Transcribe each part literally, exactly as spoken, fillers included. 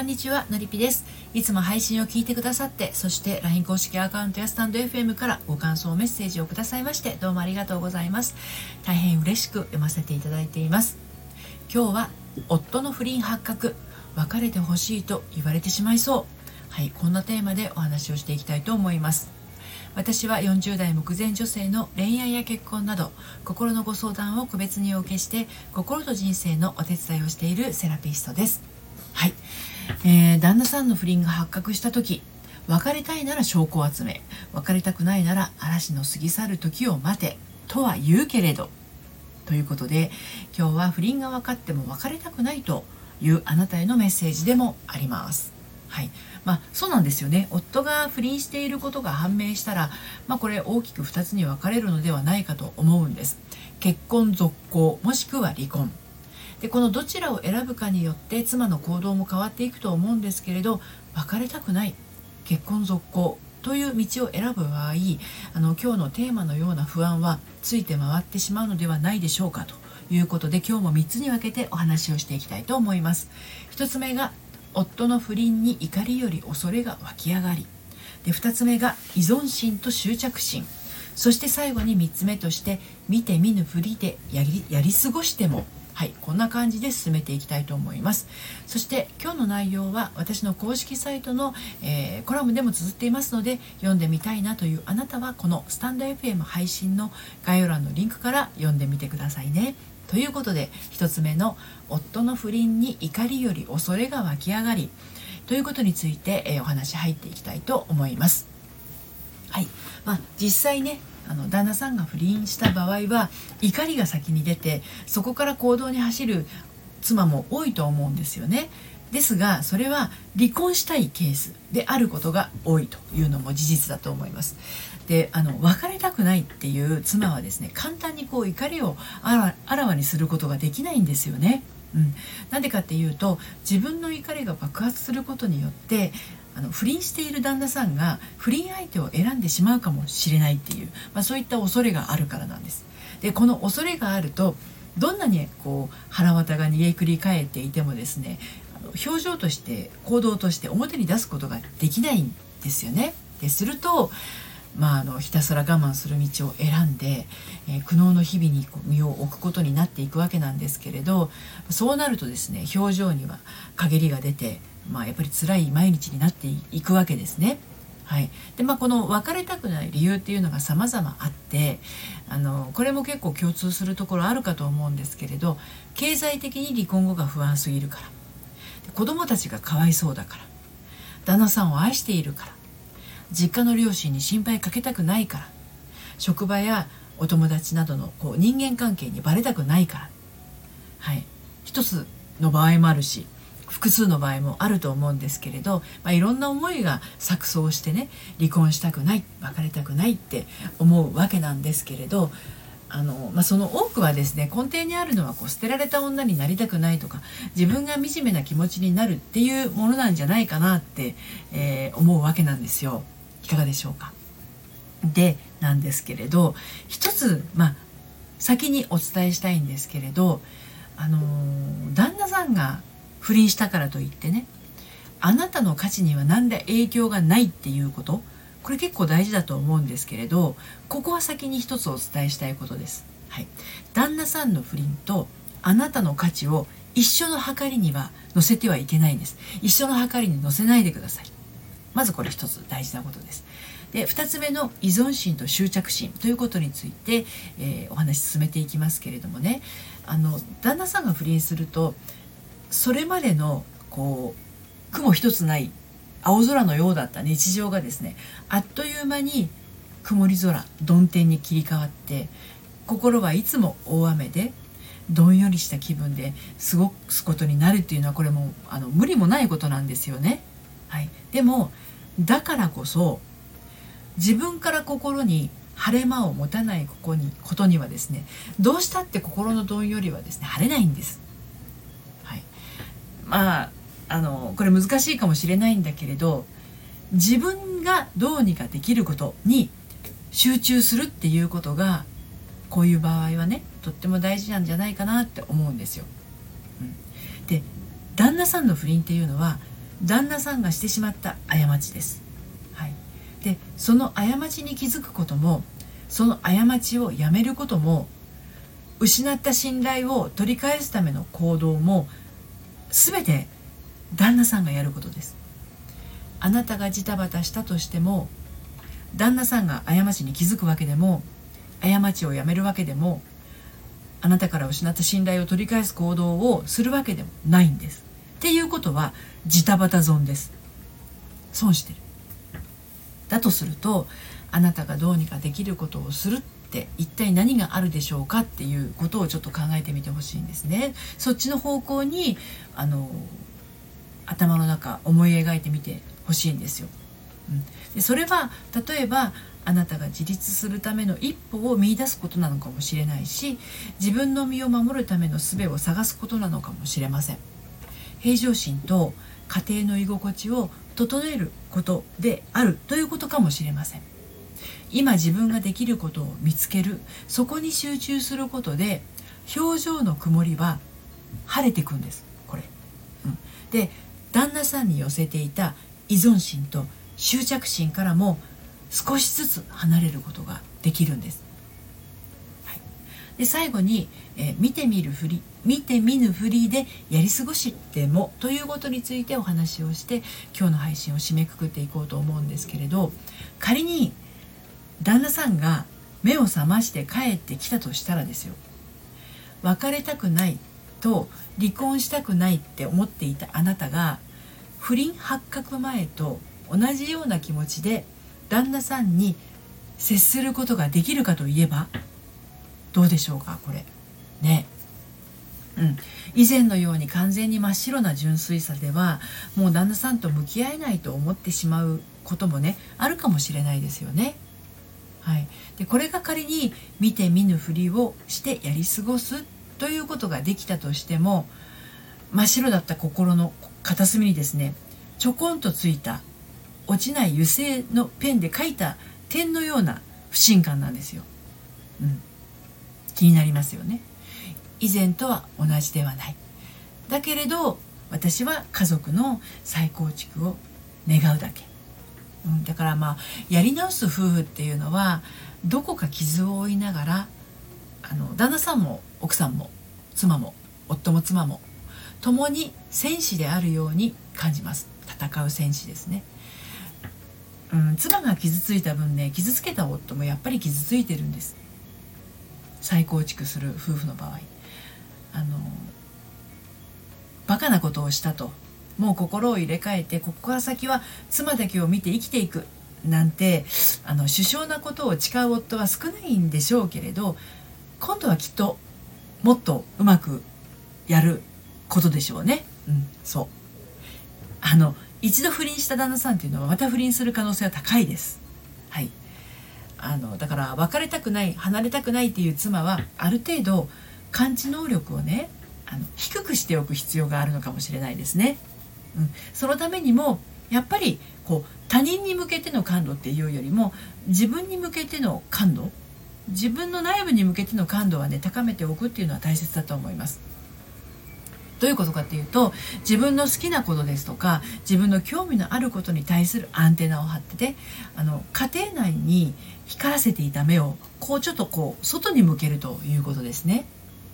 んにちは、のりぴです。いつも配信を聞いてくださって、そして ライン 公式アカウントやスタンド エフエム からご感想メッセージをくださいまして、どうもありがとうございます。大変嬉しく読ませていただいています。今日は夫の不倫発覚、別れてほしいと言われてしまいそう、はい、こんなテーマでお話をしていきたいと思います。私はよんじゅう代目前女性の恋愛や結婚など心のご相談を個別にお受けして、心と人生のお手伝いをしているセラピストです。はい、えー、旦那さんの不倫が発覚した時、別れたいなら証拠を集め、別れたくないなら嵐の過ぎ去る時を待てとは言うけれど、ということで、今日は不倫が分かっても別れたくないというあなたへのメッセージでもあります。はい、まあそうなんですよね。夫が不倫していることが判明したら、まあこれ大きくふたつに分かれるのではないかと思うんです。結婚続行もしくは離婚で、このどちらを選ぶかによって妻の行動も変わっていくと思うんですけれど、別れたくない、結婚続行という道を選ぶ場合、あの今日のテーマのような不安はついて回ってしまうのではないでしょうかということで、今日もみっつに分けてお話をしていきたいと思います。ひとつめが夫の不倫に怒りより恐れが湧き上がり、でふたつめが依存心と執着心、そして最後にみっつめとして見て見ぬふりでやり、やり過ごしても、はい、こんな感じで進めていきたいと思います。そして今日の内容は私の公式サイトの、えー、コラムでも綴っていますので、読んでみたいなというあなたはこのスタンド エフエム 配信の概要欄のリンクから読んでみてくださいね。ということで、ひとつめの夫の不倫に怒りより恐れが湧き上がりということについて、えー、お話入っていきたいと思います。はい、まあ、実際ね、あの旦那さんが不倫した場合は怒りが先に出て、そこから行動に走る妻も多いと思うんですよね。ですがそれは離婚したいケースであることが多いというのも事実だと思います。で、あの別れたくないっていう妻はですね、簡単にこう怒りをあらわにすることができないんですよね。うん、なんでかっていうと、自分の怒りが爆発することによってあの不倫している旦那さんが不倫相手を選んでしまうかもしれないっていう、まあ、そういった恐れがあるからなんです。で、この恐れがあると、どんなにこう腹渡が逃げくり返っていてもですね、あの表情として行動として表に出すことができないんですよね。ですると、まあ、あのひたすら我慢する道を選んで、えー、苦悩の日々にこう身を置くことになっていくわけなんですけれど、そうなるとですね、表情には陰りが出て、まあ、やっぱり辛い毎日になっていくわけですね。はい、でまあ、この別れたくない理由っていうのが様々あって、あのこれも結構共通するところあるかと思うんですけれど、経済的に離婚後が不安すぎるから、で子供たちがかわいそうだから、旦那さんを愛しているから、実家の両親に心配かけたくないから、職場やお友達などのこう人間関係にバレたくないから、はい、一つの場合もあるし複数の場合もあると思うんですけれど、まあ、いろんな思いが錯綜してね、離婚したくない、別れたくないって思うわけなんですけれど、あの、まあ、その多くはですね、根底にあるのはこう捨てられた女になりたくないとか、自分が惨めな気持ちになるっていうものなんじゃないかなって、えー、思うわけなんですよ。いかがでしょうか。でなんですけれど、一つ、まあ、先にお伝えしたいんですけれど、あのー、旦那さんが不倫したからといってね、あなたの価値には何ら影響がないっていうこと、これ結構大事だと思うんですけれど、ここは先に一つお伝えしたいことです。はい、旦那さんの不倫とあなたの価値を一緒の計りには乗せてはいけないんです。一緒の計りに乗せないでください。まずこれ一つ大事なことです。で、ふたつめの依存心と執着心ということについて、えー、お話進めていきますけれどもね、あの旦那さんが不倫すると、それまでのこう雲一つない青空のようだった日常がですね、あっという間に曇り空、曇天に切り替わって、心はいつも大雨でどんよりした気分で過ごすことになるっていうのは、これもあの無理もないことなんですよね。はい、でもだからこそ、自分から心に晴れ間を持たないここにことにはですね、どうしたって心のどんよりはですね晴れないんです。はい、まああのこれ難しいかもしれないんだけれど、自分がどうにかできることに集中するっていうことが、こういう場合はね、とっても大事なんじゃないかなって思うんですよ。うん、で旦那さんの不倫っていうのは旦那さんがしてしまった過ちです。はい、でその過ちに気づくことも、その過ちをやめることも、失った信頼を取り返すための行動も、全て旦那さんがやることです。あなたがジタバタしたとしても、旦那さんが過ちに気づくわけでも、過ちをやめるわけでも、あなたから失った信頼を取り返す行動をするわけでもないんです。っていうことはジタバタ損です。損してる。だとすると、あなたがどうにかできることをするって一体何があるでしょうかっていうことをちょっと考えてみてほしいんですね。そっちの方向にあの頭の中思い描いてみてほしいんですよ。うん、でそれは例えばあなたが自立するための一歩を見出すことなのかもしれないし、自分の身を守るための術を探すことなのかもしれません。平常心と家庭の居心地を整えることであるということかもしれません。今自分ができることを見つける、そこに集中することで表情の曇りは晴れていくんです。これ、うん、で旦那さんに寄せていた依存心と執着心からも少しずつ離れることができるんです。はい、で最後に、えー、見てみるふり見て見ぬふりでやり過ごしてもということについてお話をして、今日の配信を締めくくっていこうと思うんですけれど、仮に旦那さんが目を覚まして帰ってきたとしたらですよ、別れたくないと離婚したくないって思っていたあなたが不倫発覚前と同じような気持ちで旦那さんに接することができるかといえばどうでしょうか。これね、うん、以前のように完全に真っ白な純粋さではもう旦那さんと向き合えないと思ってしまうこともねあるかもしれないですよね。はい、でこれが仮に見て見ぬふりをしてやり過ごすということができたとしても、真っ白だった心の片隅にですね、ちょこんとついた落ちない油性のペンで描いた点のような不信感なんですよ。うん、気になりますよね。以前とは同じではない。だけれど私は家族の再構築を願うだけ。うん、だからまあやり直す夫婦っていうのはどこか傷を負いながら、あの旦那さんも奥さんも妻も夫も妻も共に戦士であるように感じます。戦う戦士ですね。うん、妻が傷ついた分ね、傷つけた夫もやっぱり傷ついてるんです。再構築する夫婦の場合、あのバカなことをしたと、もう心を入れ替えてここから先は妻だけを見て生きていくなんてあの殊勝なことを誓う夫は少ないんでしょうけれど、今度はきっともっとうまくやることでしょうね。うん、そうあの一度不倫した旦那さんっていうのはまた不倫する可能性は高いです。はい、あのだから別れたくない、離れたくないっていう妻はある程度感知能力をね、あの低くしておく必要があるのかもしれないですね。うん、そのためにもやっぱりこう他人に向けての感度っていうよりも自分に向けての感度、自分の内部に向けての感度はね高めておくっていうのは大切だと思います。どういうことかっていうと、自分の好きなことですとか自分の興味のあることに対するアンテナを張ってて、あの家庭内に光らせていた目をこうちょっとこう外に向けるということですね。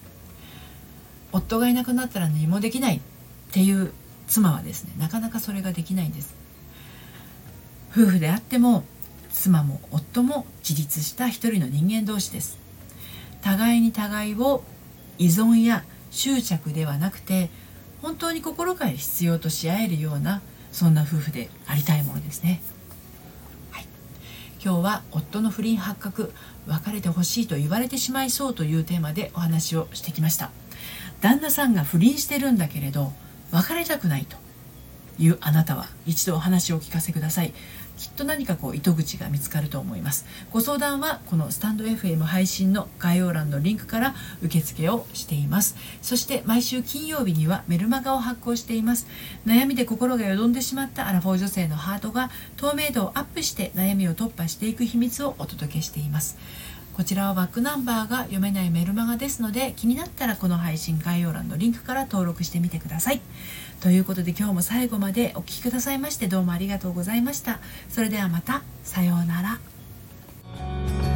夫がいなくなったら何もできないっていう妻はですね、なかなかそれができないんです。夫婦であっても妻も夫も自立した一人の人間同士です。互いに互いを依存や執着ではなくて、本当に心から必要とし合えるようなそんな夫婦でありたいものですね。はい、今日は夫の不倫発覚、別れてほしいと言われてしまいそうというテーマでお話をしてきました。旦那さんが不倫してるんだけれど別れたくないというあなたは一度お話をお聞かせください。きっと何かこう糸口が見つかると思います。ご相談はこのスタンド エフエム 配信の概要欄のリンクから受付をしています。そして毎週金曜日にはメルマガを発行しています。悩みで心がよどんでしまったアラフォー女性のハートが透明度をアップして悩みを突破していく秘密をお届けしています。 こちらはバックナンバーが読めないメルマガですので、気になったらこの配信概要欄のリンクから登録してみてください。ということで今日も最後までお聞きくださいましてどうもありがとうございました。それではまた、さようなら。